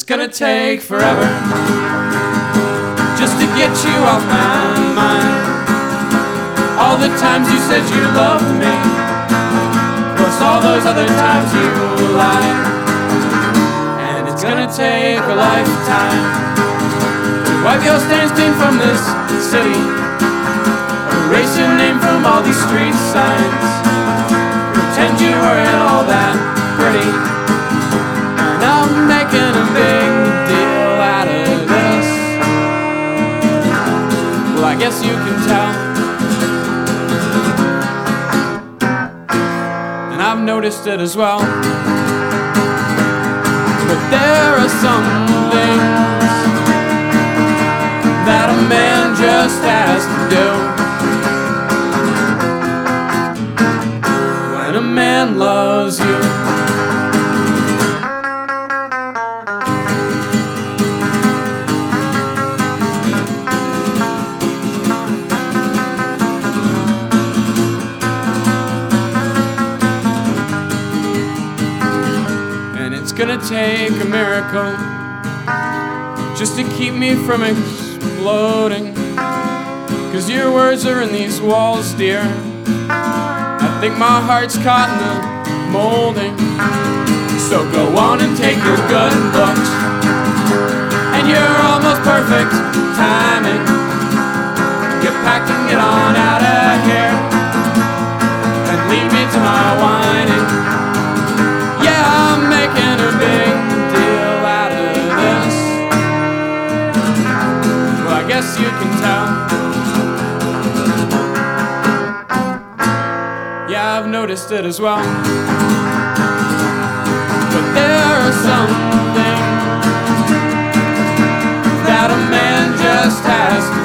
gonna take forever just to get you off my mind. All the times you said you loved me, plus all those other times you lied. And it's gonna take a lifetime to wipe your stains clean from this city, erase your name from all these street signs, pretend you weren't all that pretty. And I'm making a big deal out of this. Well, I guess you can tell, and I've noticed it as well. But there are some things that a man just has to do when a man loves you. It's gonna take a miracle just to keep me from exploding, 'cause your words are in these walls, dear. I think my heart's caught in the molding. So go on and take your good looks and your almost perfect timing. Get packed and get on out of here and leave me to my whining. I'm making a big deal out of this. Well, I guess you can tell. Yeah, I've noticed it as well. But there are some things that a man just has to